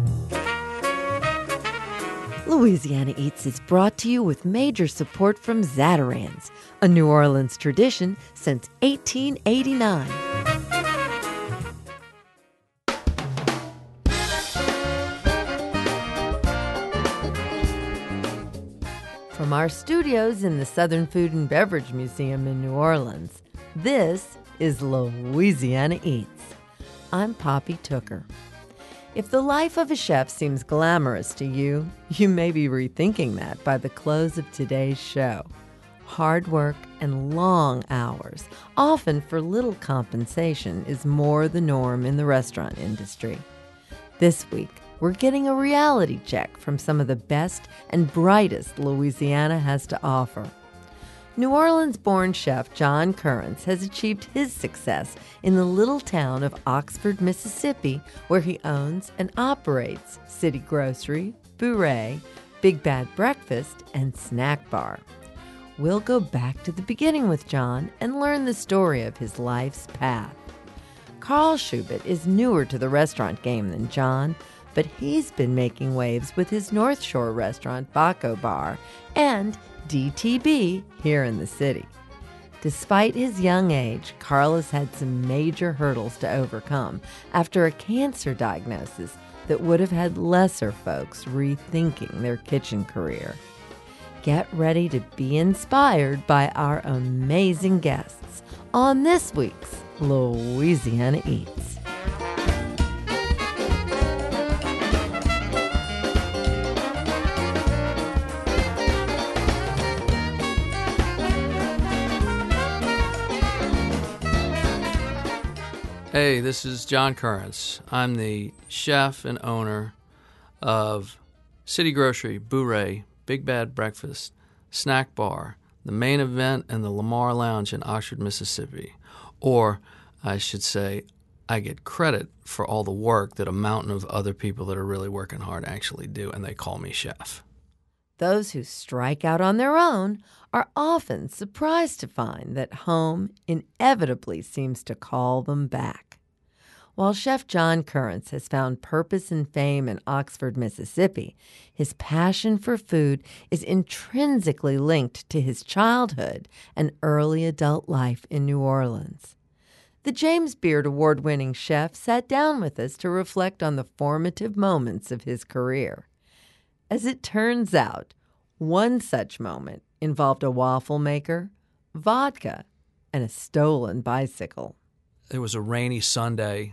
Louisiana Eats is brought to you with major support from Zatarain's, a New Orleans tradition since 1889. From our studios in the Southern Food and Beverage Museum in New Orleans, this is Louisiana Eats. I'm Poppy Tooker. If the life of a chef seems glamorous to you, you may be rethinking that by the close of today's show. Hard work and long hours, often for little compensation, is more the norm in the restaurant industry. This week, we're getting a reality check from some of the best and brightest Louisiana has to offer. New Orleans-born chef John Currence has achieved his success in the little town of Oxford, Mississippi, where he owns and operates City Grocery, Bourrée, Big Bad Breakfast, and Snack Bar. We'll go back to the beginning with John and learn the story of his life's path. Carl Schubert is newer to the restaurant game than John, but he's been making waves with his North Shore restaurant, Baco Bar, and DTB here in the city. Despite his young age, Carl has had some major hurdles to overcome after a cancer diagnosis that would have had lesser folks rethinking their kitchen career. Get ready to be inspired by our amazing guests on this week's Louisiana Eats. Hey, this is John Currence. I'm the chef and owner of City Grocery, Bourrée, Big Bad Breakfast, Snack Bar, The Main Event, and the Lamar Lounge in Oxford, Mississippi. Or, I should say, I get credit for all the work that a mountain of other people that are really working hard actually do, and they call me chef. Those who strike out on their own are often surprised to find that home inevitably seems to call them back. While Chef John Currence has found purpose and fame in Oxford, Mississippi, his passion for food is intrinsically linked to his childhood and early adult life in New Orleans. The James Beard Award-winning chef sat down with us to reflect on the formative moments of his career. As it turns out, one such moment involved a waffle maker, vodka, and a stolen bicycle. It was a rainy Sunday,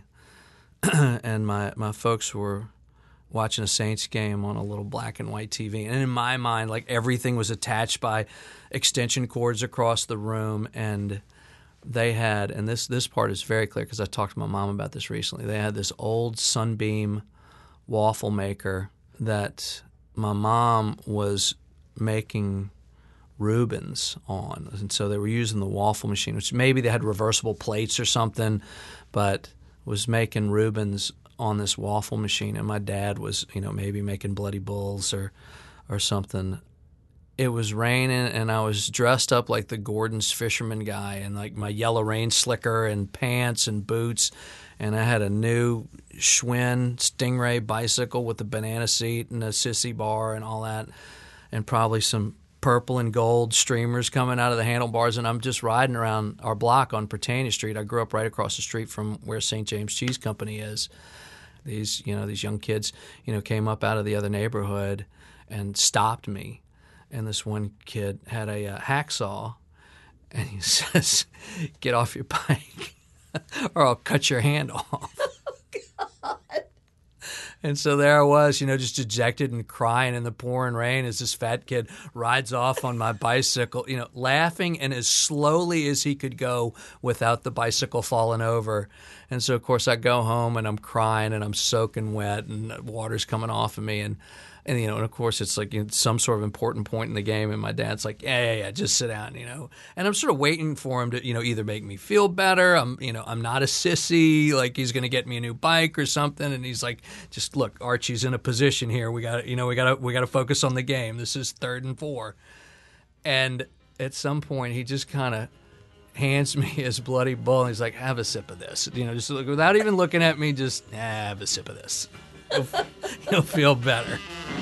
and my folks were watching a Saints game on a little black and white TV. And in my mind, like, everything was attached by extension cords across the room. And they had, and this part is very clear because I talked to my mom about this recently, they had this old Sunbeam waffle maker that my mom was making Reubens on. And so they were using the waffle machine, which maybe they had reversible plates or something, but was making Reubens on this waffle machine. And my dad was, maybe making Bloody Bulls or something. It was raining, and I was dressed up like the Gordon's fisherman guy in like my yellow rain slicker and pants and boots. And I had a new Schwinn Stingray bicycle with a banana seat and a sissy bar and all that, and probably some purple and gold streamers coming out of the handlebars. And I'm just riding around our block on Britannia Street. I grew up right across the street from where St. James Cheese Company is. These young kids, came up out of the other neighborhood and stopped me. And this one kid had a hacksaw, and he says, "Get off your bike, or I'll cut your hand off." Oh, God. And so there I was, just dejected and crying in the pouring rain as this fat kid rides off on my bicycle, laughing and as slowly as he could go without the bicycle falling over. And so, of course, I go home and I'm crying and I'm soaking wet and water's coming off of me. And of course, it's like some sort of important point in the game, and my dad's like, yeah, just sit down, And I'm sort of waiting for him to, either make me feel better. I'm not a sissy, like he's going to get me a new bike or something. And he's like, just look, Archie's in a position here. We got to focus on the game. This is 3rd and 4. And at some point, he just kind of hands me his Bloody Bull, and he's like, have a sip of this. Just without even looking at me, just have a sip of this. You'll feel better.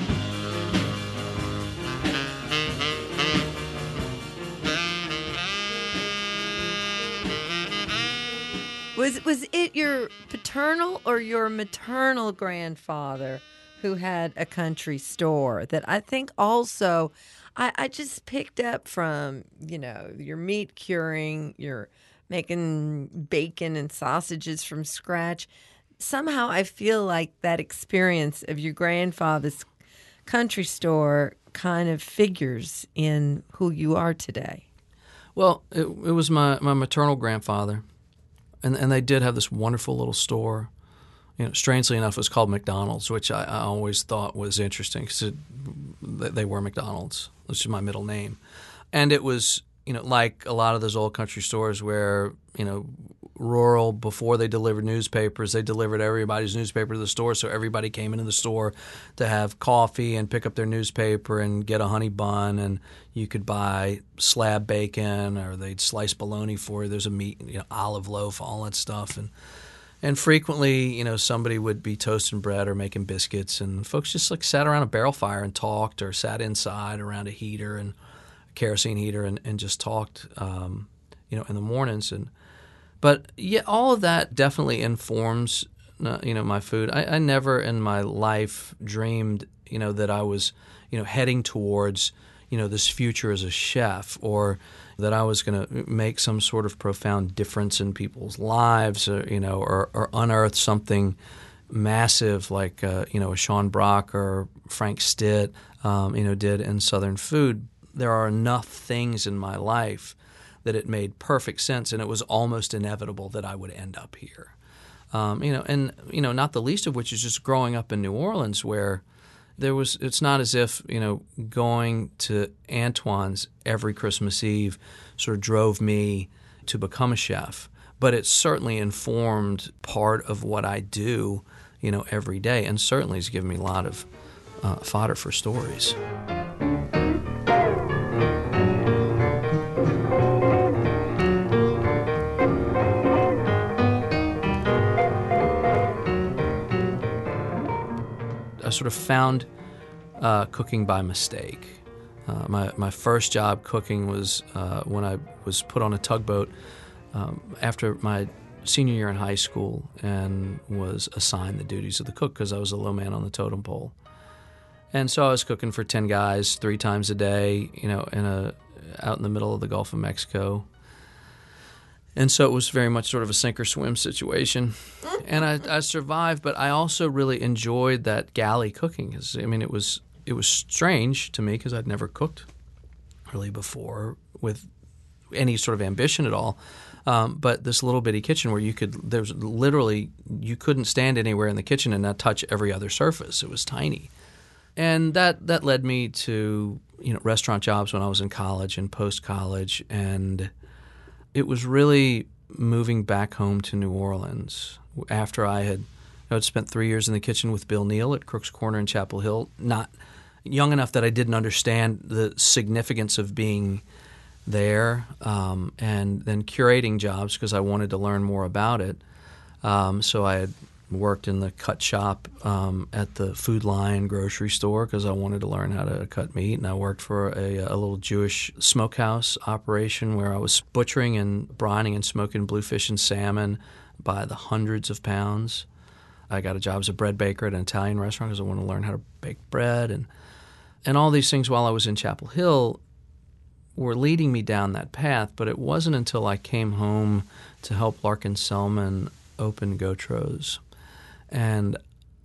Was it your paternal or your maternal grandfather who had a country store that I think also I just picked up from, your meat curing, you're making bacon and sausages from scratch. Somehow I feel like that experience of your grandfather's country store kind of figures in who you are today. Well, it was my maternal grandfather. And they did have this wonderful little store. Strangely enough, it was called McDonald's, which I always thought was interesting because they were McDonald's, which is my middle name. And it was, like a lot of those old country stores where, rural, before they delivered newspapers, they delivered everybody's newspaper to the store. So everybody came into the store to have coffee and pick up their newspaper and get a honey bun. And you could buy slab bacon, or they'd slice bologna for you. There's a meat, olive loaf, all that stuff. And frequently, somebody would be toasting bread or making biscuits. And folks just sat around a barrel fire and talked, or sat inside around a heater and a kerosene heater and just talked, in the mornings. But yeah, all of that definitely informs, my food. I never in my life dreamed, that I was, heading towards, this future as a chef, or that I was going to make some sort of profound difference in people's lives, or unearth something massive like, a Sean Brock or Frank Stitt, did in Southern food. There are enough things in my life that it made perfect sense, and it was almost inevitable that I would end up here. Not the least of which is just growing up in New Orleans, where it's not as if, going to Antoine's every Christmas Eve sort of drove me to become a chef, but it certainly informed part of what I do, every day, and certainly has given me a lot of fodder for stories. I sort of found cooking by mistake. My first job cooking was when I was put on a tugboat after my senior year in high school, and was assigned the duties of the cook because I was a low man on the totem pole. And so I was cooking for 10 guys 3 times a day, out in the middle of the Gulf of Mexico. And so it was very much sort of a sink or swim situation. And I survived, but I also really enjoyed that galley cooking. It was strange to me because I'd never cooked really before with any sort of ambition at all. But this little bitty kitchen where you couldn't stand anywhere in the kitchen and not touch every other surface. It was tiny. And that led me to, restaurant jobs when I was in college and post-college. And it was really moving back home to New Orleans after I'd spent 3 years in the kitchen with Bill Neal at Crook's Corner in Chapel Hill, not young enough that I didn't understand the significance of being there, and then curating jobs because I wanted to learn more about it. So I had worked in the cut shop at the Food Lion grocery store because I wanted to learn how to cut meat, and I worked for a little Jewish smokehouse operation where I was butchering and brining and smoking bluefish and salmon by the hundreds of pounds. I got a job as a bread baker at an Italian restaurant because I wanted to learn how to bake bread, and all these things while I was in Chapel Hill were leading me down that path. But it wasn't until I came home to help Larkin Selman open Gautreau's, and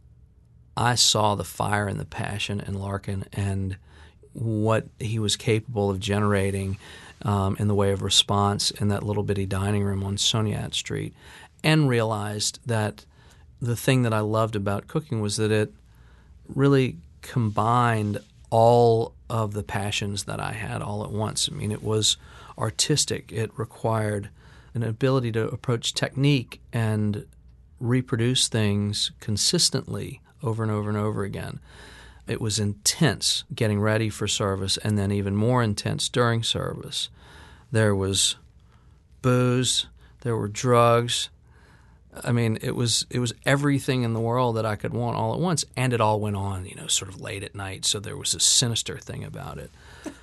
I saw the fire and the passion in Larkin and what he was capable of generating in the way of response in that little bitty dining room on Soniat Street, and realized that the thing that I loved about cooking was that it really combined all of the passions that I had all at once. It was artistic. It required an ability to approach technique and reproduce things consistently over and over and over again. It was intense getting ready for service, and then even more intense during service. There was booze, there were drugs, I mean, it was everything in the world that I could want all at once, and it all went on, sort of late at night. So there was a sinister thing about it.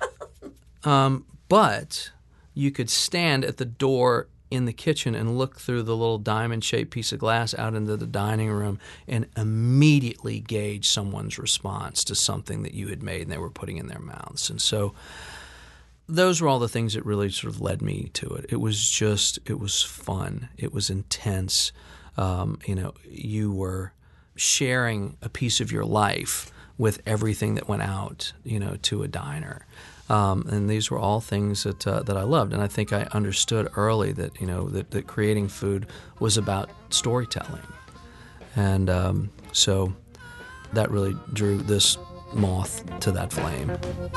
But you could stand at the door in the kitchen and look through the little diamond-shaped piece of glass out into the dining room and immediately gauge someone's response to something that you had made and they were putting in their mouths. And so those were all the things that really sort of led me to it. It was fun. It was intense. You were sharing a piece of your life with everything that went out, to a diner. And these were all things that I loved. And I think I understood early that, that creating food was about storytelling. And so that really drew this moth to that flame.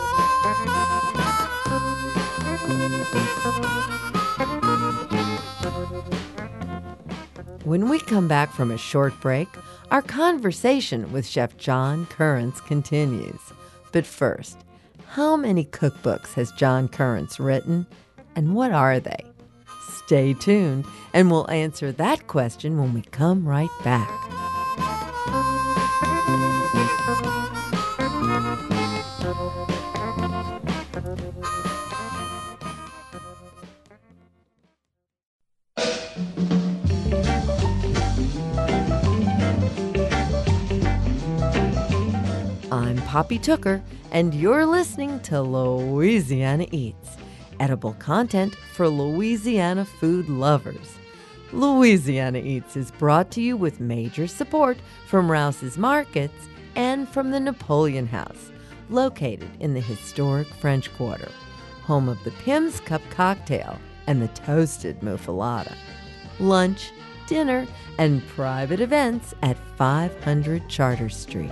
When we come back from a short break, our conversation with Chef John Currence continues. But first, how many cookbooks has John Currence written, and what are they? Stay tuned, and we'll answer that question when we come right back. I'm Poppy Tooker, and you're listening to Louisiana Eats, edible content for Louisiana food lovers. Louisiana Eats is brought to you with major support from Rouse's Markets and from the Napoleon House, located in the historic French Quarter, home of the Pimm's Cup cocktail and the toasted muffaletta. Lunch, dinner, and private events at 500 Charter Street.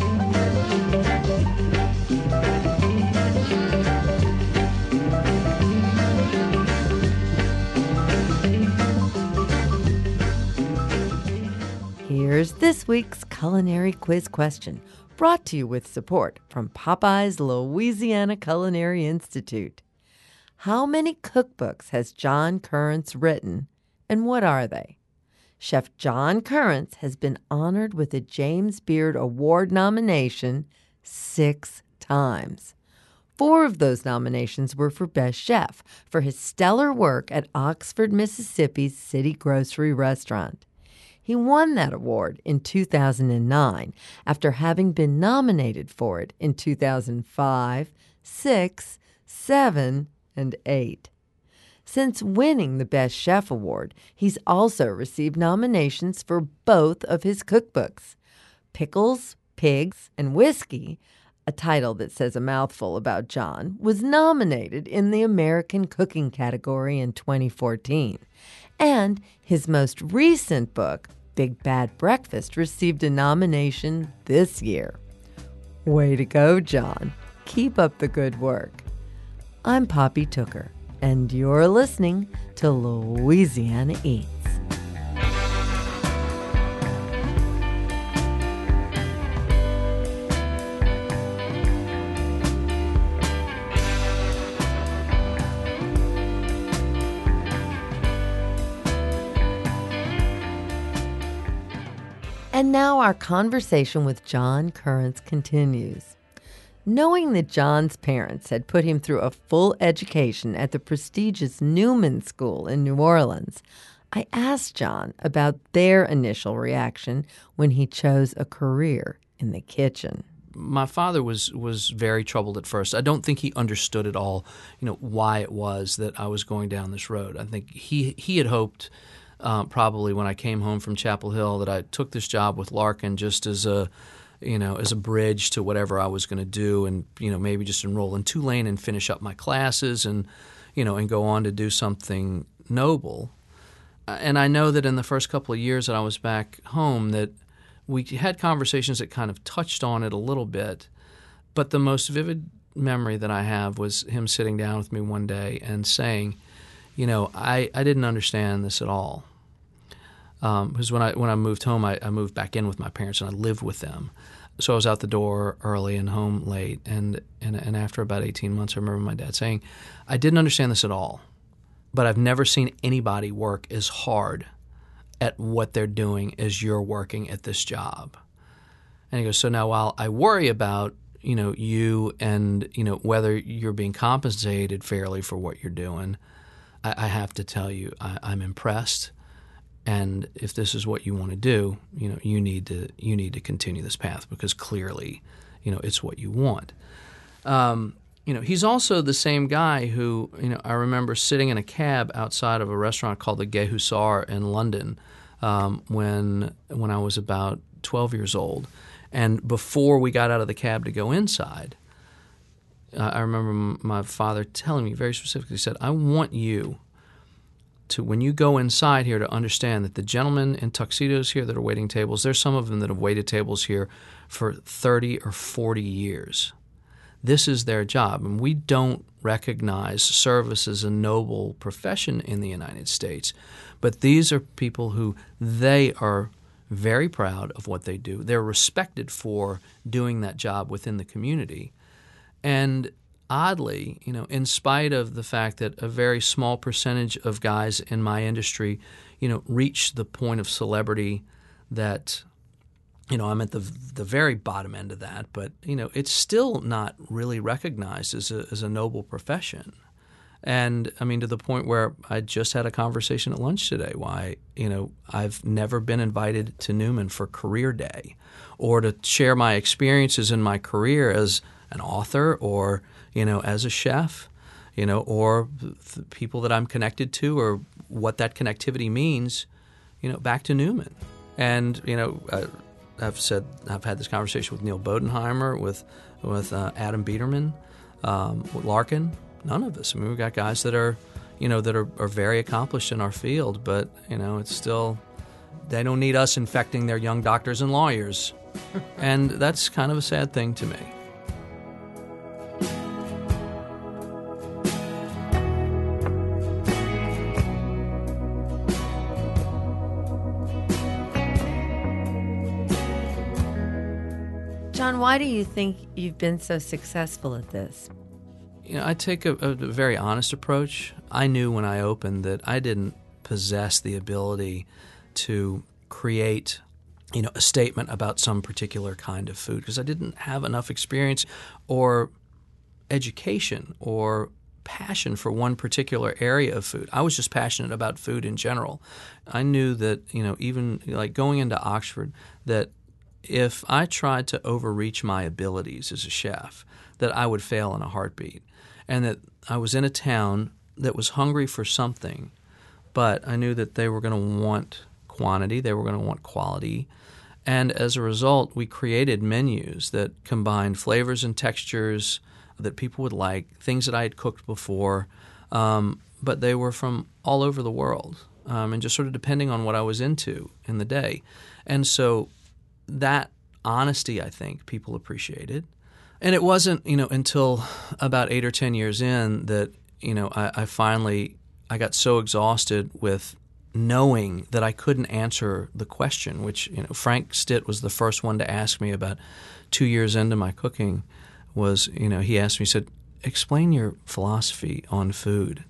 Here's this week's culinary quiz question, brought to you with support from Popeye's Louisiana Culinary Institute. How many cookbooks has John Currence written, and what are they? Chef John Currence has been honored with a James Beard Award nomination 6 times. 4 of those nominations were for Best Chef for his stellar work at Oxford, Mississippi's City Grocery Restaurant. He won that award in 2009 after having been nominated for it in 2005, 6, 7, and 8. Since winning the Best Chef Award, he's also received nominations for both of his cookbooks. Pickles, Pigs, and Whiskey, a title that says a mouthful about John, was nominated in the American Cooking category in 2014. And his most recent book, Big Bad Breakfast, received a nomination this year. Way to go, John. Keep up the good work. I'm Poppy Tooker, and you're listening to Louisiana Eats. And now our conversation with John Currence continues. Knowing that John's parents had put him through a full education at the prestigious Newman School in New Orleans, I asked John about their initial reaction when he chose a career in the kitchen. My father was very troubled at first. I don't think he understood at all, why it was that I was going down this road. I think he had hoped probably when I came home from Chapel Hill that I took this job with Larkin just as a bridge to whatever I was going to do, and maybe just enroll in Tulane and finish up my classes and go on to do something noble. And I know that in the first couple of years that I was back home that we had conversations that kind of touched on it a little bit, but the most vivid memory that I have was him sitting down with me one day and saying, I didn't understand this at all. Because when I moved home, I moved back in with my parents and I lived with them. So I was out the door early and home late. And after about 18 months, I remember my dad saying, I didn't understand this at all, but I've never seen anybody work as hard at what they're doing as you're working at this job. And he goes, so now while I worry about, you and, whether you're being compensated fairly for what you're doing, I have to tell you, I'm impressed. And if this is what you want to do, you need to continue this path because clearly, it's what you want. He's also the same guy who, I remember sitting in a cab outside of a restaurant called the Gay Hussar in London when I was about 12 years old. And before we got out of the cab to go inside, I remember my father telling me very specifically, he said, I want you to, when you go inside here, to understand that the gentlemen in tuxedos here that are waiting tables, there's some of them that have waited tables here for 30 or 40 years. This is their job, and we don't recognize service as a noble profession in the United States. But these are people who they are very proud of what they do. They're respected for doing that job within the community. And oddly, in spite of the fact that a very small percentage of guys in my industry, reach the point of celebrity that, I'm at the very bottom end of that, but, it's still not really recognized as a noble profession. And, to the point where I just had a conversation at lunch today why, I've never been invited to Newman for career day or to share my experiences in my career as an author or, as a chef, or the people that I'm connected to or what that connectivity means, back to Newman. And, I've had this conversation with Neil Bodenheimer, with Adam Biederman, with Larkin. None of us. We've got guys that are, that are very accomplished in our field, but, it's still, they don't need us infecting their young doctors and lawyers. And that's kind of a sad thing to me. John, why do you think you've been so successful at this? I take a very honest approach. I knew when I opened that I didn't possess the ability to create, a statement about some particular kind of food because I didn't have enough experience or education or passion for one particular area of food. I was just passionate about food in general. I knew that, even like going into Oxford, that if I tried to overreach my abilities as a chef, that I would fail in a heartbeat. And that I was in a town that was hungry for something, but I knew that they were going to want quantity, they were going to want quality. And as a result, we created menus that combined flavors and textures that people would like, things that I had cooked before, but they were from all over the world, and just sort of depending on what I was into in the day. And so that honesty, I think, people appreciated. And it wasn't, until about 8 or 10 years in that, I finally got so exhausted with knowing that I couldn't answer the question, which, Frank Stitt was the first one to ask me about 2 years into my cooking was, he asked me, he said, explain your philosophy on food,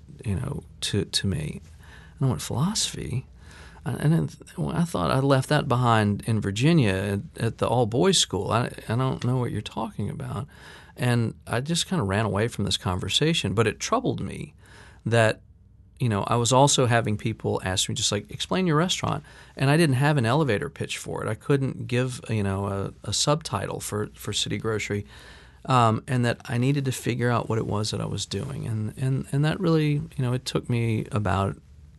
to me. And I went, philosophy? And I thought I left that behind in Virginia at the all-boys school. I don't know what you're talking about. And I just kind of ran away from this conversation. But it troubled me that, I was also having people ask me just like, explain your restaurant. And I didn't have an elevator pitch for it. I couldn't give, a subtitle for City Grocery. And that I needed to figure out what it was that I was doing. And that really, it took me about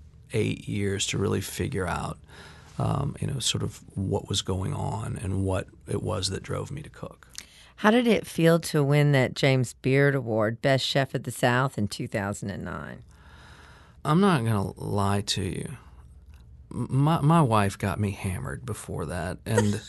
8 years to really figure out, sort of what was going on and what it was that drove me to cook. How did it feel to win that James Beard Award, Best Chef of the South in 2009? I'm not going to lie to you. My wife got me hammered before that, and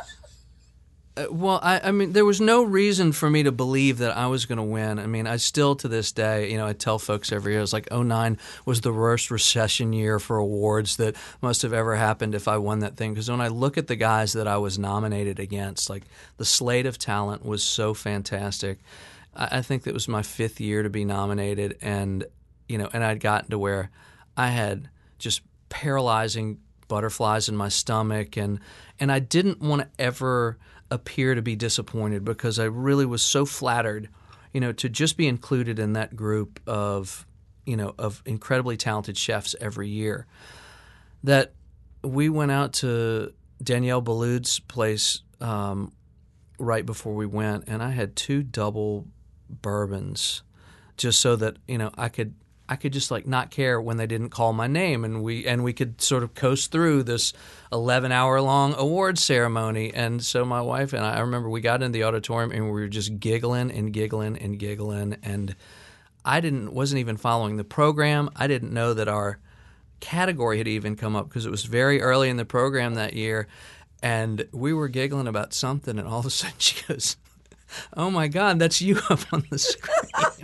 well, I mean, there was no reason for me to believe that I was going to win. I mean, I still to this day, I tell folks every year, it's like 2009 was the worst recession year for awards that must have ever happened if I won that thing. Because when I look at the guys that I was nominated against, like the slate of talent was so fantastic. I think that was my 5th year to be nominated, and and I'd gotten to where I had just paralyzing butterflies in my stomach, and I didn't want to ever appear to be disappointed because I really was so flattered, to just be included in that group of incredibly talented chefs every year, that we went out to Danielle Boulud's place right before we went, and I had 2 double bourbons just so that I could just not care when they didn't call my name, and we could sort of coast through this 11-hour long award ceremony. And so my wife and I remember we got in the auditorium and we were just giggling and giggling and giggling, and I wasn't even following the program. I didn't know that our category had even come up because it was very early in the program that year, and we were giggling about something, and all of a sudden she goes, "Oh my God, that's you up on the screen."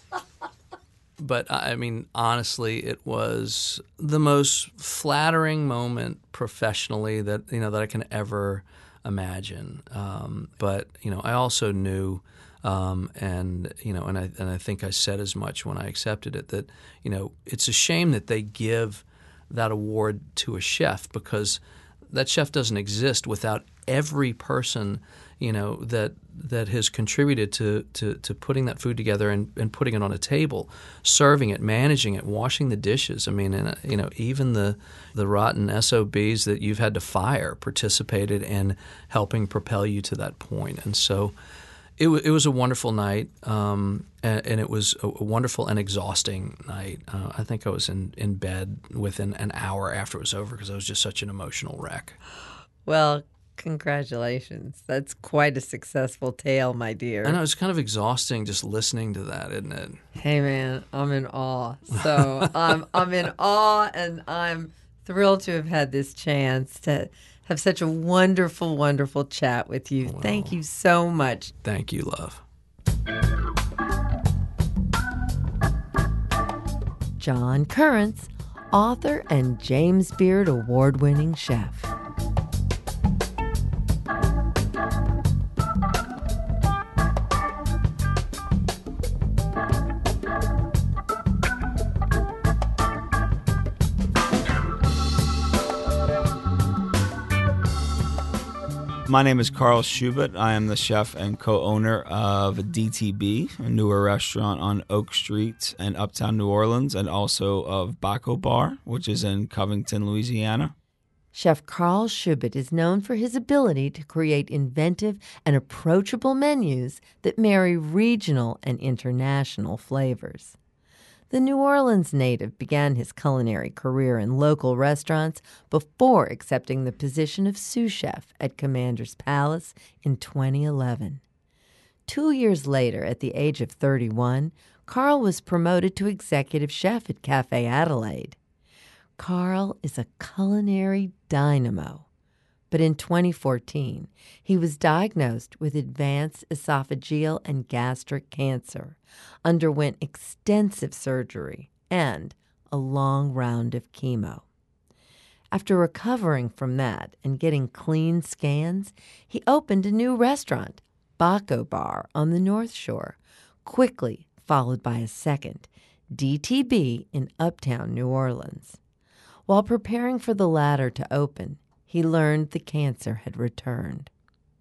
But I mean, honestly, it was the most flattering moment professionally that that I can ever imagine. But I also knew, and I think I said as much when I accepted it, that it's a shame that they give that award to a chef, because that chef doesn't exist without every person that has contributed to putting that food together and putting it on a table, serving it, managing it, washing the dishes. I mean, and even the rotten SOBs that you've had to fire participated in helping propel you to that point. And so it was a wonderful night, and it was a wonderful and exhausting night. I think I was in bed within an hour after it was over because I was just such an emotional wreck. Well, congratulations. That's quite a successful tale, my dear. I know, it's kind of exhausting just listening to that, isn't it? Hey, man, I'm in awe. So I'm in awe, and I'm thrilled to have had this chance to have such a wonderful, wonderful chat with you. Well, thank you so much. Thank you, love. John Currence, author and James Beard award-winning chef. My name is Carl Schubert. I am the chef and co-owner of DTB, a newer restaurant on Oak Street in Uptown New Orleans, and also of Baco Bar, which is in Covington, Louisiana. Chef Carl Schubert is known for his ability to create inventive and approachable menus that marry regional and international flavors. The New Orleans native began his culinary career in local restaurants before accepting the position of sous chef at Commander's Palace in 2011. 2 years later, at the age of 31, Carl was promoted to executive chef at Cafe Adelaide. Carl is a culinary dynamo. But in 2014, he was diagnosed with advanced esophageal and gastric cancer, underwent extensive surgery, and a long round of chemo. After recovering from that and getting clean scans, he opened a new restaurant, Baco Bar, on the North Shore, quickly followed by a second, DTB, in Uptown New Orleans. While preparing for the latter to open, he learned the cancer had returned.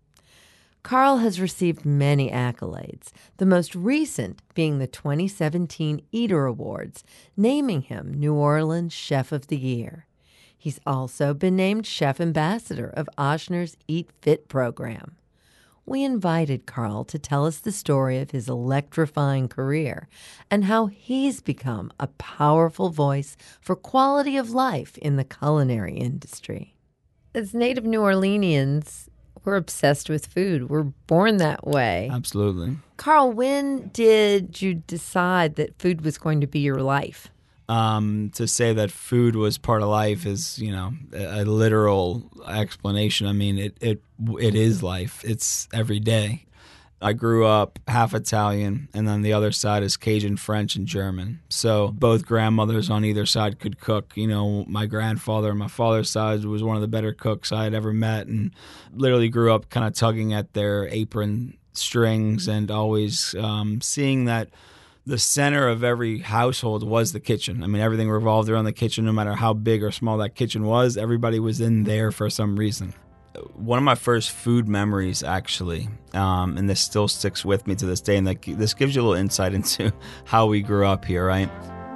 Carl has received many accolades, the most recent being the 2017 Eater Awards, naming him New Orleans Chef of the Year. He's also been named Chef Ambassador of Ochsner's Eat Fit program. We invited Carl to tell us the story of his electrifying career and how he's become a powerful voice for quality of life in the culinary industry. As native New Orleanians, we're obsessed with food. We're born that way. Absolutely. Carl, when did you decide that food was going to be your life? To say that food was part of life is, a literal explanation. I mean, it is life. It's every day. I grew up half Italian, and then the other side is Cajun, French, and German. So both grandmothers on either side could cook. My grandfather on my father's side was one of the better cooks I had ever met, and literally grew up kind of tugging at their apron strings and always seeing that the center of every household was the kitchen. I mean, everything revolved around the kitchen, no matter how big or small that kitchen was. Everybody was in there for some reason. One of my first food memories, actually, and this still sticks with me to this day, and this gives you a little insight into how we grew up here, right?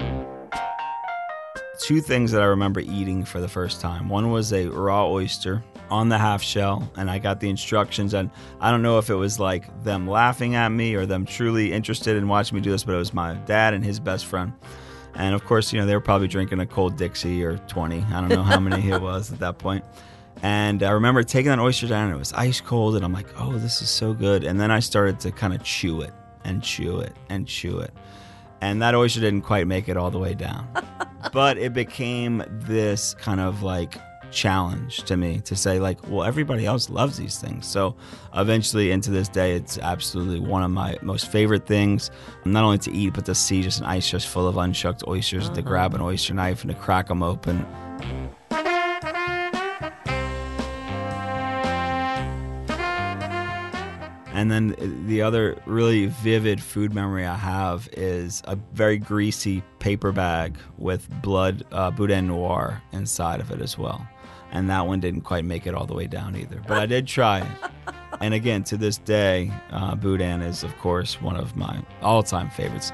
Two things that I remember eating for the first time. One was a raw oyster on the half shell, and I got the instructions, and I don't know if it was like them laughing at me or them truly interested in watching me do this, but it was my dad and his best friend. And of course, they were probably drinking a cold Dixie or 20. I don't know how many it was at that point. And I remember taking that oyster down, and it was ice cold, and I'm like, oh, this is so good. And then I started to kind of chew it and chew it and chew it. And that oyster didn't quite make it all the way down. But it became this kind of like challenge to me to say like, well, everybody else loves these things. So eventually into this day, it's absolutely one of my most favorite things, not only to eat, but to see just an ice chest full of unshucked oysters, to grab an oyster knife and to crack them open. And then the other really vivid food memory I have is a very greasy paper bag with blood boudin noir inside of it as well. And that one didn't quite make it all the way down either. But I did try it. And again, to this day, boudin is, of course, one of my all-time favorites.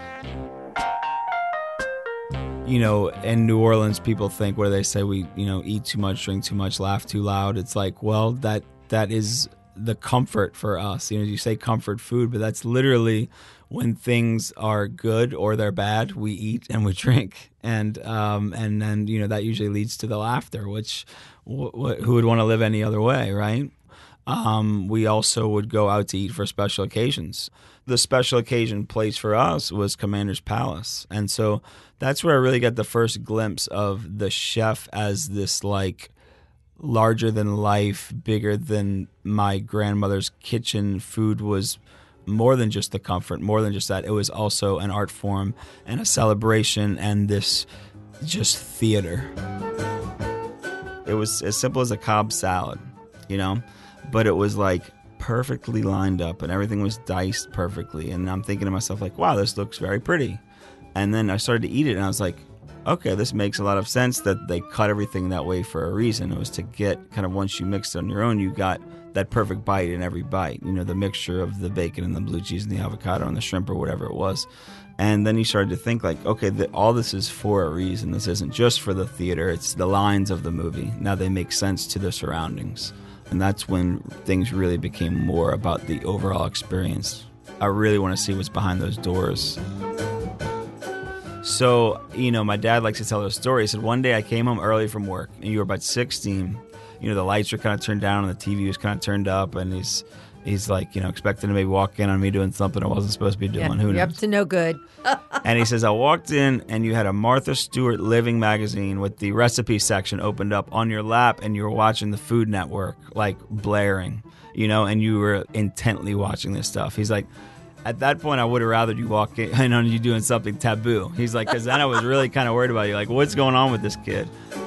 In New Orleans, people think, what do they say? We, eat too much, drink too much, laugh too loud. It's like, well, that is the comfort for us. You say comfort food, but that's literally when things are good or they're bad, we eat and we drink, and then that usually leads to the laughter, which who would want to live any other way, right? We also would go out to eat for special occasions. The special occasion place for us was Commander's Palace, and so that's where I really got the first glimpse of the chef as this like larger than life, bigger than my grandmother's kitchen. Food was more than just the comfort, more than just that. It was also an art form and a celebration and this just theater. It was as simple as a Cobb salad, but it was like perfectly lined up and everything was diced perfectly. And I'm thinking to myself like, wow, this looks very pretty. And then I started to eat it and I was like, okay, this makes a lot of sense that they cut everything that way for a reason. It was to get kind of, once you mixed it on your own, you got that perfect bite in every bite. The mixture of the bacon and the blue cheese and the avocado and the shrimp or whatever it was. And then you started to think like, okay, all this is for a reason. This isn't just for the theater. It's the lines of the movie. Now they make sense to the surroundings. And that's when things really became more about the overall experience. I really want to see what's behind those doors. So, my dad likes to tell a story. He said, one day I came home early from work, and you were about 16. The lights were kind of turned down, and the TV was kind of turned up, and he's like, expecting to maybe walk in on me doing something I wasn't supposed to be doing. Who knows? You're up to no good. And he says, I walked in, and you had a Martha Stewart Living magazine with the recipe section opened up on your lap, and you were watching the Food Network, like, blaring, and you were intently watching this stuff. He's like, at that point, I would have rather you walk in on you doing something taboo. He's like, because then I was really kind of worried about you. Like, what's going on with this kid?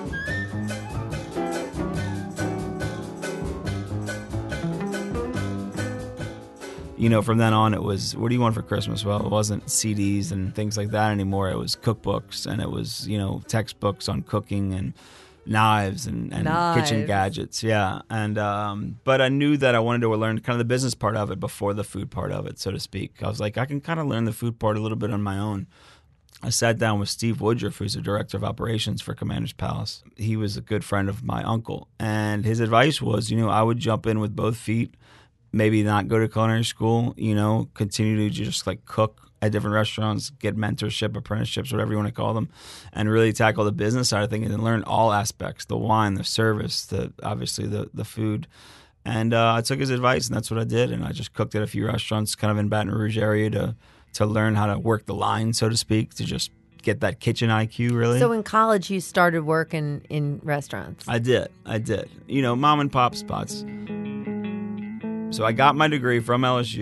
From then on, it was, what do you want for Christmas? Well, it wasn't CDs and things like that anymore. It was cookbooks, and it was, textbooks on cooking and knives and kitchen gadgets. Yeah. And but I knew that I wanted to learn kind of the business part of it before the food part of it, so to speak. I was like, I can kind of learn the food part a little bit on my own. I sat down with Steve Woodruff, who's the director of operations for Commander's Palace. He was a good friend of my uncle, and his advice was, I would jump in with both feet, maybe not go to culinary school, continue to just like cook at different restaurants, get mentorship, apprenticeships, whatever you want to call them, and really tackle the business side of things and learn all aspects, the wine, the service, obviously the food. And I took his advice, and that's what I did. And I just cooked at a few restaurants kind of in Baton Rouge area to learn how to work the line, so to speak, to just get that kitchen IQ, really. So in college, you started working in restaurants. I did. Mom and pop spots. So I got my degree from LSU,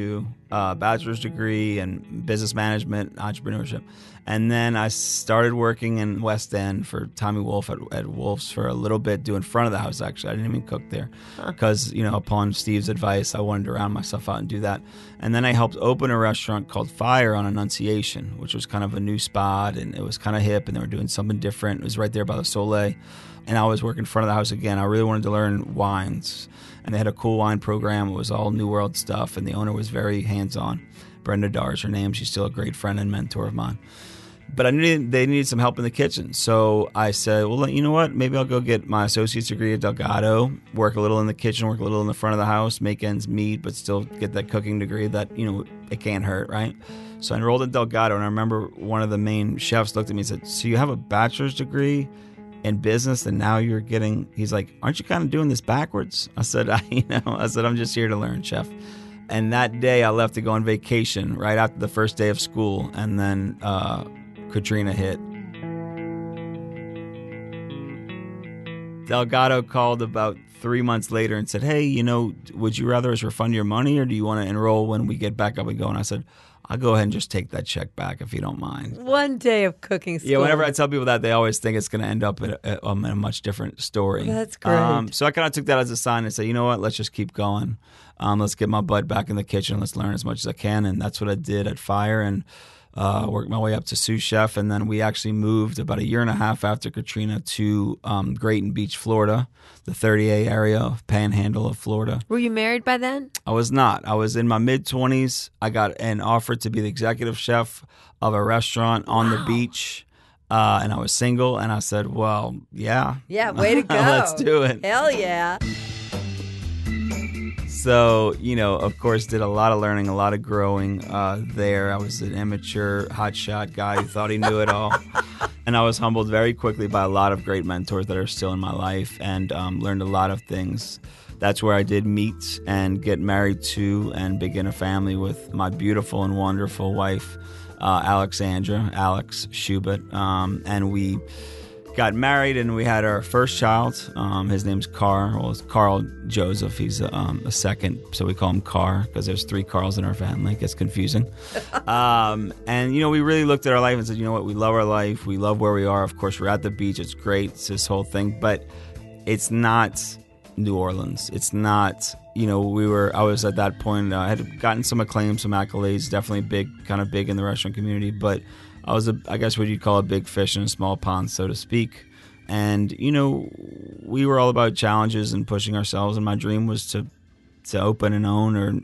bachelor's degree in business management, entrepreneurship. And then I started working in West End for Tommy Wolf at Wolf's for a little bit, doing front of the house, actually. I didn't even cook there because, upon Steve's advice, I wanted to round myself out and do that. And then I helped open a restaurant called Fire on Annunciation, which was kind of a new spot, and it was kind of hip, and they were doing something different. It was right there by the Soleil. And I was working in front of the house again. I really wanted to learn wines. And they had a cool wine program. It was all New World stuff, and the owner was very hands-on. Brenda Darr is her name. She's still a great friend and mentor of mine. But I knew they needed some help in the kitchen. So I said, well, you know what? Maybe I'll go get my associate's degree at Delgado, work a little in the kitchen, work a little in the front of the house, make ends meet, but still get that cooking degree that, it can't hurt, right? So I enrolled at Delgado, and I remember one of the main chefs looked at me and said, so you have a bachelor's degree in business, and now you're getting, he's like, aren't you kind of doing this backwards? I said, I'm just here to learn, chef. And that day I left to go on vacation right after the first day of school, and then Katrina hit. Delgado called about 3 months later and said, hey, would you rather us refund your money, or do you want to enroll when we get back up and go? And I said, I'll go ahead and just take that check back if you don't mind. One day of cooking school. Yeah, whenever I tell people that, they always think it's going to end up in a much different story. That's great. So I kind of took that as a sign and said, you know what, let's just keep going. Let's get my butt back in the kitchen. Let's learn as much as I can. And that's what I did at Fire, and worked my way up to sous chef. And then we actually moved about a year and a half after Katrina to Grayton Beach, Florida, the 30A area, panhandle of Florida. Were you married by then? I was not. I was in my mid-20s. I got an offer to be the executive chef of a restaurant on the beach. And I was single, and I said, well, yeah. Yeah, way to go. Let's do it. Hell yeah. So, of course, did a lot of learning, a lot of growing there. I was an immature, hotshot guy who thought he knew it all. And I was humbled very quickly by a lot of great mentors that are still in my life, and learned a lot of things. That's where I did meet and get married to and begin a family with my beautiful and wonderful wife, Alexandra, Alex Schubert. And we got married, and we had our first child. His name's Carl. Well, it's Carl Joseph. He's a second, so we call him Car because there's 3 Carls in our family. It gets confusing. And, we really looked at our life and said, you know what, we love our life. We love where we are. Of course, we're at the beach. It's great. It's this whole thing. But it's not New Orleans. It's not, I was at that point, I had gotten some acclaim, some accolades, definitely kind of big in the restaurant community, but I was, I guess what you'd call a big fish in a small pond, so to speak. And, we were all about challenges and pushing ourselves. And my dream was to open and own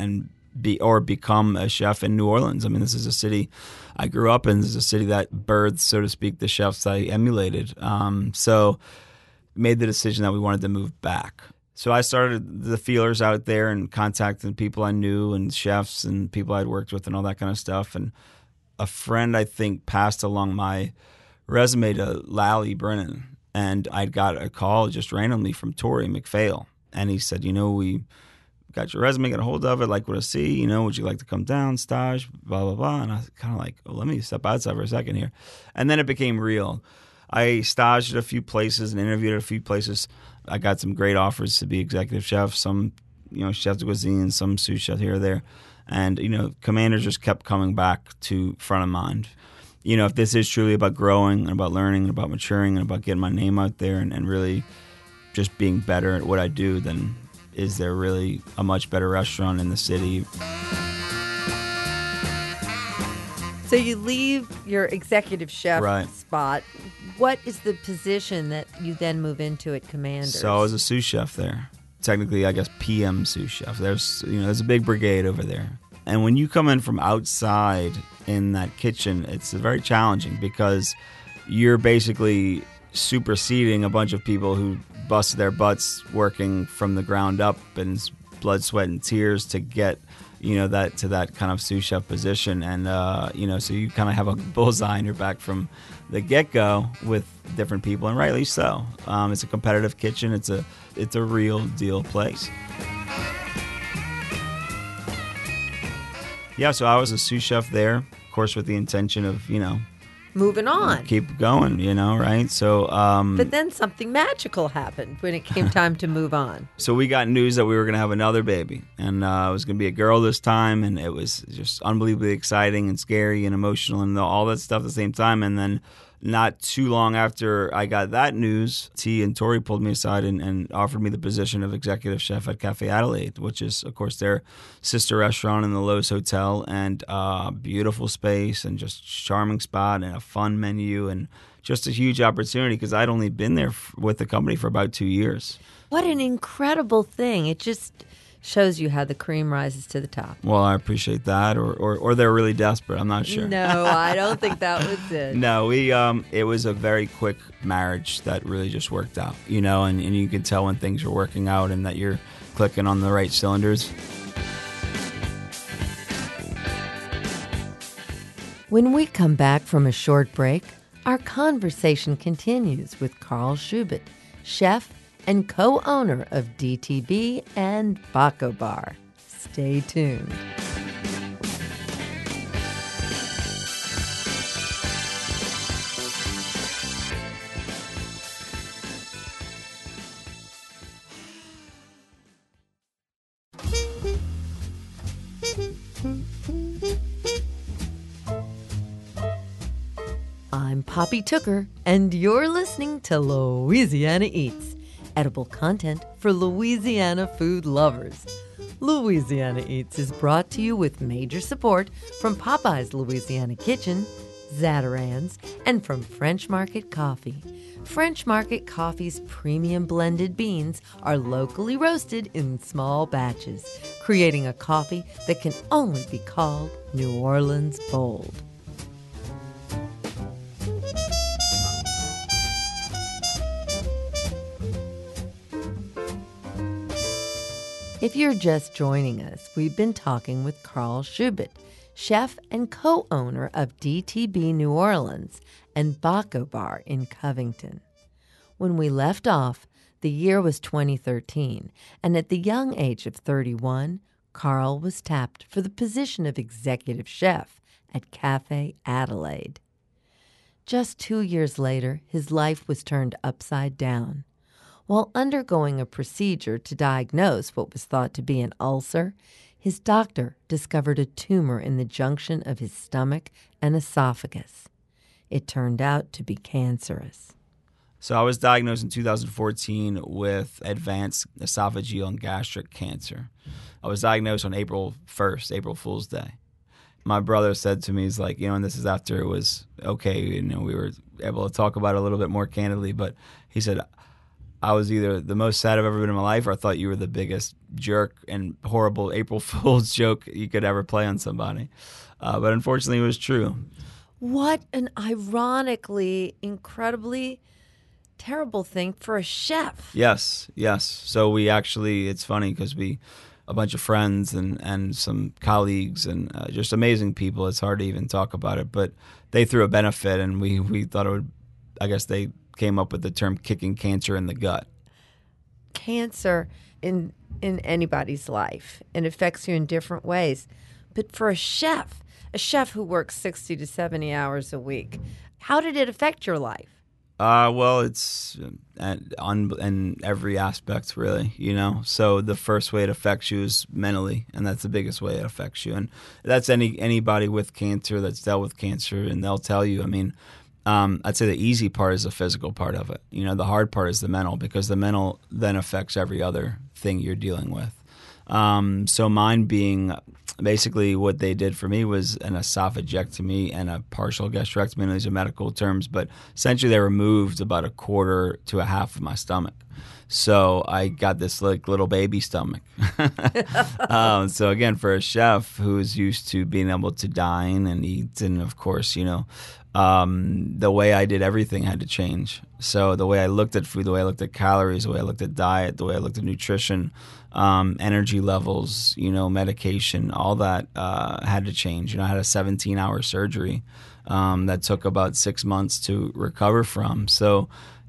or become a chef in New Orleans. I mean, this is a city I grew up in. This is a city that birthed, so to speak, the chefs I emulated. So made the decision that we wanted to move back. So I started the feelers out there and contacting people I knew and chefs and people I'd worked with and all that kind of stuff. And a friend, I think, passed along my resume to Lally Brennan, and I'd got a call just randomly from Tori McPhail, and he said, we got your resume, got a hold of it, like what I see, would you like to come down, stage, blah, blah, blah. And I was kind of like, let me step outside for a second here. And then it became real. I staged at a few places and interviewed at a few places. I got some great offers to be executive chef, some, chef de cuisine, some sous chef here or there. And, commanders just kept coming back to front of mind. If this is truly about growing and about learning and about maturing and about getting my name out there and really just being better at what I do, then is there really a much better restaurant in the city? So you leave your executive chef spot. What is the position that you then move into at Commanders? So I was a sous chef there. Technically, I guess PM sous chef. There's a big brigade over there. And when you come in from outside in that kitchen, it's very challenging because you're basically superseding a bunch of people who busted their butts working from the ground up and blood, sweat, and tears to get that to that kind of sous chef position. And so you kind of have a bullseye in your back from the get-go with different people, and rightly so. It's a competitive kitchen. It's a real deal place. Yeah, so I was a sous chef there, of course, with the intention of, moving on. Keep going, right? So, But then something magical happened when it came time to move on. so we got news that we were going to have another baby, and it was going to be a girl this time, and it was just unbelievably exciting and scary and emotional and all that stuff at the same time. And then not too long after I got that news, T and Tori pulled me aside and offered me the position of executive chef at Cafe Adelaide, which is, of course, their sister restaurant in the Lowe's Hotel, and beautiful space and just charming spot and a fun menu and just a huge opportunity because I'd only been there with the company for about 2 years. What an incredible thing. It just shows you how the cream rises to the top. Well, I appreciate that, or they're really desperate. I'm not sure. No, I don't think that was it. No, it was a very quick marriage that really just worked out, and you can tell when things are working out and that you're clicking on the right cylinders. When we come back from a short break, our conversation continues with Carl Schubert, chef and co-owner of DTB and Baco Bar. Stay tuned. I'm Poppy Tooker, and you're listening to Louisiana Eats, edible content for Louisiana food lovers. Louisiana Eats is brought to you with major support from Popeye's Louisiana Kitchen, Zatarain's, and from French Market Coffee. French Market Coffee's premium blended beans are locally roasted in small batches, creating a coffee that can only be called New Orleans bold. If you're just joining us, we've been talking with Carl Schubert, chef and co-owner of DTB New Orleans and Baco Bar in Covington. When we left off, the year was 2013, and at the young age of 31, Carl was tapped for the position of executive chef at Cafe Adelaide. Just 2 years later, his life was turned upside down. While undergoing a procedure to diagnose what was thought to be an ulcer, his doctor discovered a tumor in the junction of his stomach and esophagus. It turned out to be cancerous. So I was diagnosed in 2014 with advanced esophageal and gastric cancer. I was diagnosed on April 1st, April Fool's Day. My brother said to me, he's like, and this is after it was okay, we were able to talk about it a little bit more candidly, but he said, I was either the most sad I've ever been in my life, or I thought you were the biggest jerk and horrible April Fool's joke you could ever play on somebody. But unfortunately, it was true. What an ironically, incredibly terrible thing for a chef. Yes. So we actually, it's funny because a bunch of friends and some colleagues and just amazing people. It's hard to even talk about it, but they threw a benefit, and we thought it would, I guess they came up with the term kicking cancer in the gut. Cancer in anybody's life, and affects you in different ways. But for a chef who works 60 to 70 hours a week, how did it affect your life? Well, it's in every aspect, really, So the first way it affects you is mentally, and that's the biggest way it affects you. And that's anybody with cancer that's dealt with cancer, and they'll tell you, I'd say the easy part is the physical part of it. The hard part is the mental, because the mental then affects every other thing you're dealing with. So mine being basically what they did for me was an esophagectomy and a partial gastrectomy. These are medical terms, but essentially they removed about a quarter to a half of my stomach. So I got this little baby stomach. So again, for a chef who's used to being able to dine and eat, and of course, the way I did everything had to change. So the way I looked at food, the way I looked at calories, the way I looked at diet, the way I looked at nutrition, energy levels, medication, all that had to change. I had a 17-hour surgery that took about 6 months to recover from. So,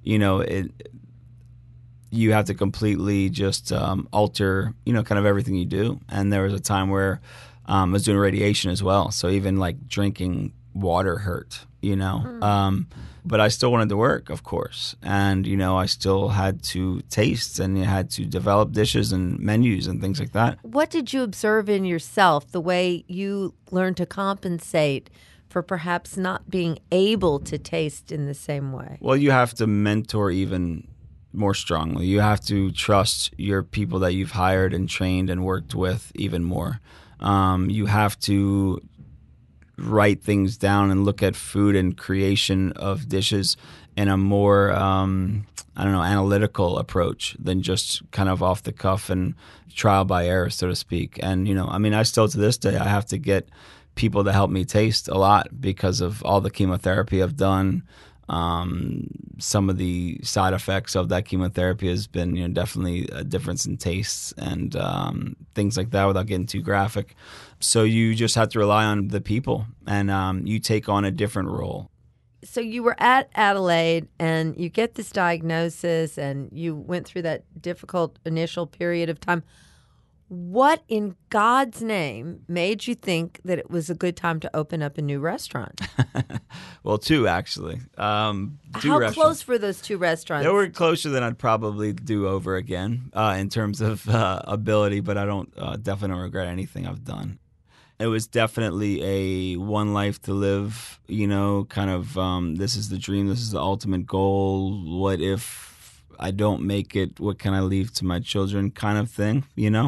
you have to completely just alter, kind of everything you do. And there was a time where I was doing radiation as well. So even like drinking water hurt, but I still wanted to work, of course. And, I still had to taste and you had to develop dishes and menus and things like that. What did you observe in yourself, the way you learned to compensate for perhaps not being able to taste in the same way? Well, you have to mentor even more strongly. You have to trust your people that you've hired and trained and worked with even more. You have to write things down and look at food and creation of dishes in a more, analytical approach than just kind of off the cuff and trial by error, so to speak. And, I still to this day, I have to get people to help me taste a lot because of all the chemotherapy I've done. Some of the side effects of that chemotherapy has been, definitely a difference in tastes and things like that without getting too graphic. So you just have to rely on the people and you take on a different role. So you were at Adelaide and you get this diagnosis and you went through that difficult initial period of time. What in God's name made you think that it was a good time to open up a new restaurant? Well, two, actually. How close were those two restaurants? They were closer than I'd probably do over again in terms of ability, but I definitely don't regret anything I've done. It was definitely a one life to live, kind of this is the dream, this is the ultimate goal. What if I don't make it? What can I leave to my children kind of thing,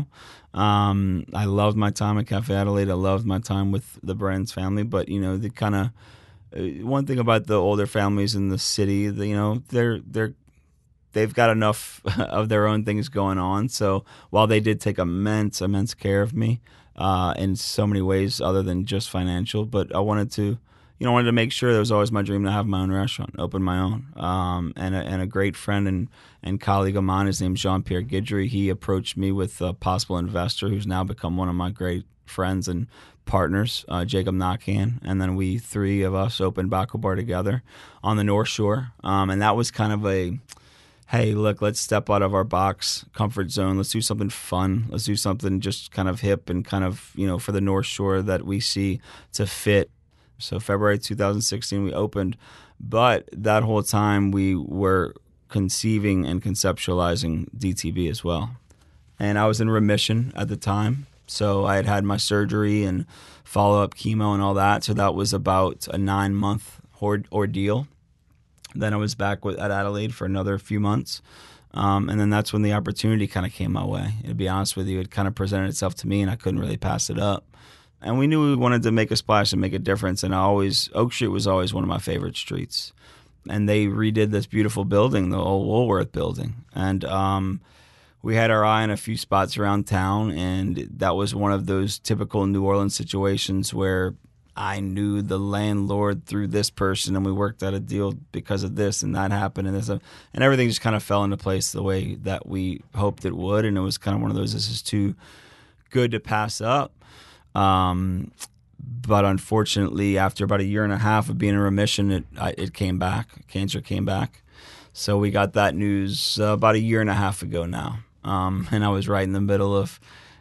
I loved my time at Cafe Adelaide. I loved my time with the Brennan's family. But, the kind of one thing about the older families in the city, they've got enough of their own things going on. So while they did take immense care of me in so many ways other than just financial, but I wanted to make sure. That was always my dream to have my own restaurant, open my own. And a great friend and colleague of mine, his name's Jean-Pierre Guidry. He approached me with a possible investor who's now become one of my great friends and partners, Jacob Nakhan. And then we three of us opened Baco Bar together on the North Shore. And that was kind of a, hey, look, let's step out of our box comfort zone. Let's do something fun. Let's do something just kind of hip and kind of, for the North Shore that we see to fit. So February 2016, we opened. But that whole time, we were conceiving and conceptualizing DTB as well. And I was in remission at the time. So I had my surgery and follow-up chemo and all that. So that was about a 9-month ordeal. Then I was back at Adelaide for another few months. And then that's when the opportunity kind of came my way. To be honest with you, it kind of presented itself to me, and I couldn't really pass it up. And we knew we wanted to make a splash and make a difference. And Oak Street was always one of my favorite streets. And they redid this beautiful building, the old Woolworth building. And we had our eye on a few spots around town. And that was one of those typical New Orleans situations where I knew the landlord through this person, and we worked out a deal because of this, and that happened, and this, and everything just kind of fell into place the way that we hoped it would. And it was kind of one of those, this is too good to pass up. But unfortunately, after about a year and a half of being in remission, it came back. Cancer came back. So we got that news about a year and a half ago now. And I was right in the middle of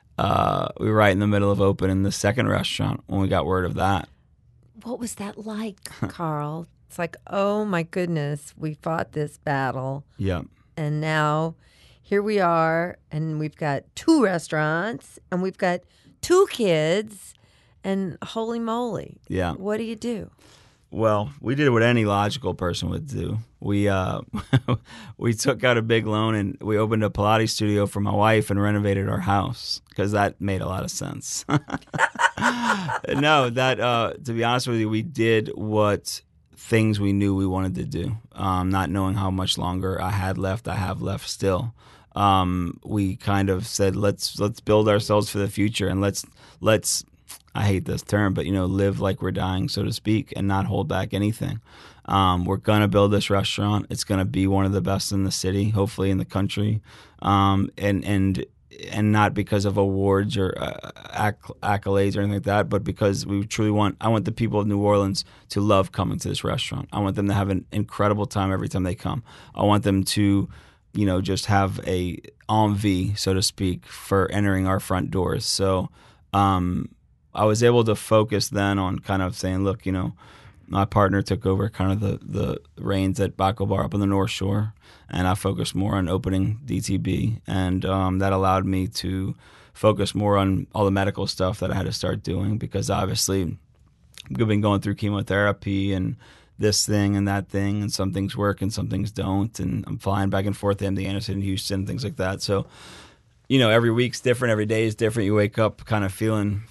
opening the second restaurant when we got word of that. What was that like, Carl? It's like, oh my goodness, we fought this battle. Yeah. And now here we are, and we've got 2 restaurants, and we've got 2 kids, and holy moly. Yeah. What do you do? Well, we did what any logical person would do. We we took out a big loan and we opened a Pilates studio for my wife and renovated our house because that made a lot of sense. No, that to be honest with you, we did what things we knew we wanted to do, not knowing how much longer I have left still. We kind of said, let's build ourselves for the future, and let's I hate this term, but live like we're dying, so to speak, and not hold back anything. We're gonna build this restaurant. It's gonna be one of the best in the city, hopefully in the country, and not because of awards or accolades or anything like that, but because we truly I want the people of New Orleans to love coming to this restaurant. I want them to have an incredible time every time they come. I want them to just have a envie, so to speak, for entering our front doors. So I was able to focus then on kind of saying, look, my partner took over kind of the reins at Baco Bar up on the North Shore, and I focused more on opening DTB, and that allowed me to focus more on all the medical stuff that I had to start doing, because obviously I've been going through chemotherapy and this thing and that thing, and some things work and some things don't, and I'm flying back and forth to MD Anderson and Houston, things like that. So, every week's different, every day is different. You wake up kind of feeling,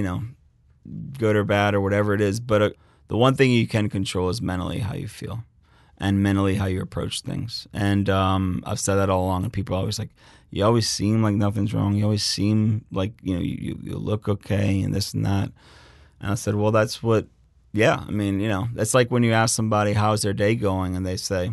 good or bad or whatever it is. But the one thing you can control is mentally how you feel and mentally how you approach things. And I've said that all along, and people are always like, you always seem like nothing's wrong. You always seem like, you look okay and this and that. And I said, well, that's what, yeah. I mean, it's like when you ask somebody, how's their day going? And they say,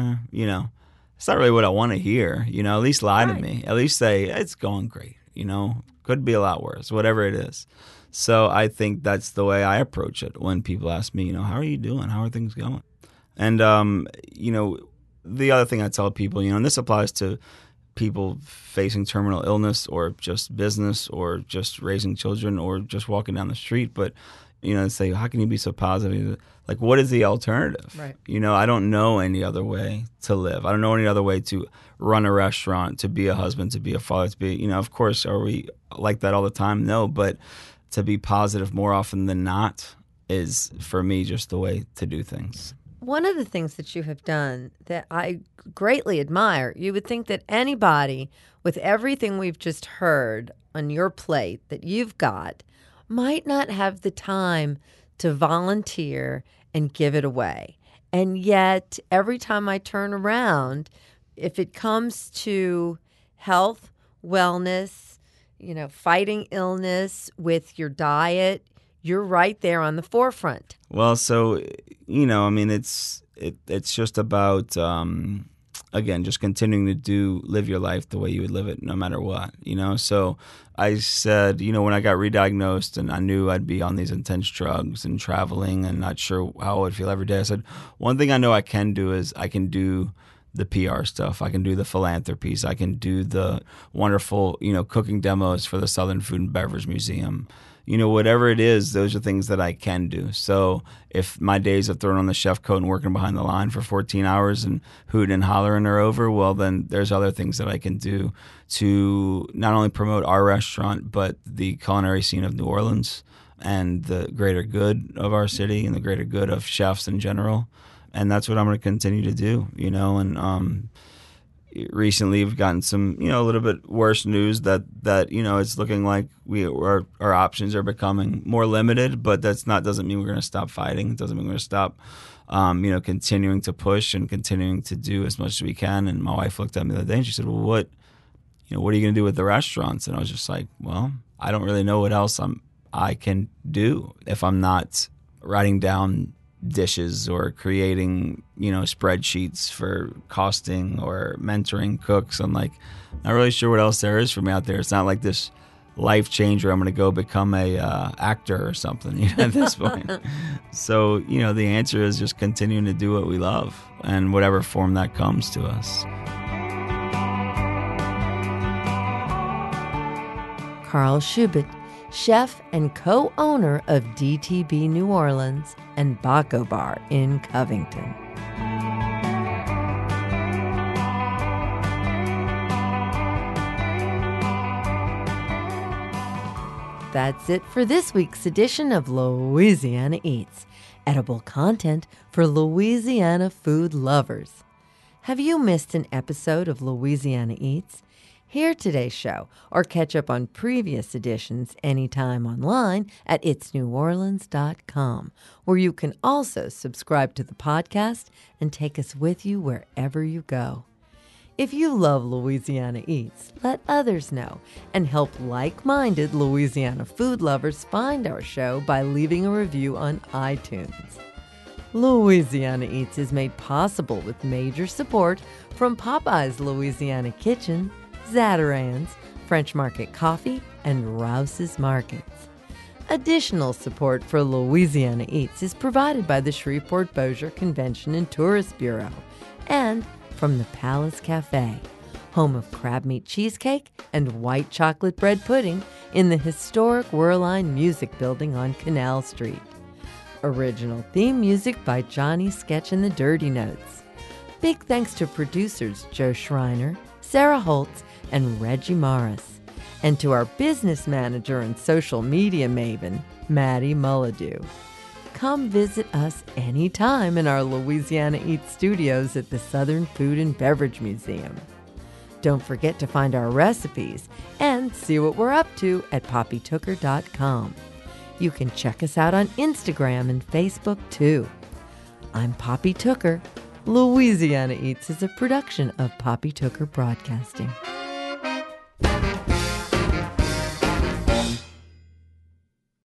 it's not really what I want to hear. At least lie to me. At least say, it's going great. Could be a lot worse, whatever it is. So I think that's the way I approach it when people ask me, how are you doing? How are things going? And, the other thing I tell people, and this applies to people facing terminal illness or just business or just raising children or just walking down the street, but, say, how can you be so positive? Like, what is the alternative? Right. I don't know any other way to live. I don't know any other way to run a restaurant, to be a husband, to be a father, to be, of course, are we like that all the time? No, but to be positive more often than not is, for me, just the way to do things. One of the things that you have done that I greatly admire, you would think that anybody with everything we've just heard on your plate that you've got might not have the time to volunteer and give it away. And yet, every time I turn around, if it comes to health, wellness, fighting illness with your diet, you're right there on the forefront. Well, so, it's just about, again, just continuing to live your life the way you would live it no matter what, So I said, when I got re-diagnosed and I knew I'd be on these intense drugs and traveling and not sure how I would feel every day, I said, one thing I know I can do is I can do the PR stuff. I can do the philanthropies. I can do the wonderful, cooking demos for the Southern Food and Beverage Museum. Whatever it is, those are things that I can do. So if my days of throwing on the chef coat and working behind the line for 14 hours and hooting and hollering are over, well, then there's other things that I can do to not only promote our restaurant, but the culinary scene of New Orleans and the greater good of our city and the greater good of chefs in general. And that's what I'm going to continue to do, and recently we've gotten some, a little bit worse news that it's looking like our options are becoming more limited, but doesn't mean we're going to stop fighting. It doesn't mean we're going to stop, continuing to push and continuing to do as much as we can. And my wife looked at me the other day and she said, well, what are you going to do with the restaurants? And I was just like, well, I don't really know what else I can do if I'm not writing down dishes or creating, spreadsheets for costing or mentoring cooks. I'm like, not really sure what else there is for me out there. It's not like this life changer. I'm going to go become a actor or something at this point. So, the answer is just continuing to do what we love and whatever form that comes to us. Carl Schubert, chef and co-owner of DTB New Orleans and Baco Bar in Covington. That's it for this week's edition of Louisiana Eats, edible content for Louisiana food lovers. Have you missed an episode of Louisiana Eats? Hear today's show or catch up on previous editions anytime online at itsneworleans.com, where you can also subscribe to the podcast and take us with you wherever you go. If you love Louisiana Eats, let others know and help like-minded Louisiana food lovers find our show by leaving a review on iTunes. Louisiana Eats is made possible with major support from Popeye's Louisiana Kitchen, Zatarain's, French Market Coffee, and Rouse's Markets. Additional support for Louisiana Eats is provided by the Shreveport Bossier Convention and Tourist Bureau and from the Palace Cafe, home of crab meat cheesecake and white chocolate bread pudding in the historic Werline Music Building on Canal Street. Original theme music by Johnny Sketch and the Dirty Notes. Big thanks to producers Joe Schreiner, Sarah Holtz, and Reggie Morris. And to our business manager and social media maven, Maddie Mullidew. Come visit us anytime in our Louisiana Eats studios at the Southern Food and Beverage Museum. Don't forget to find our recipes and see what we're up to at poppytooker.com. You can check us out on Instagram and Facebook too. I'm Poppy Tooker. Louisiana Eats is a production of Poppy Tooker Broadcasting.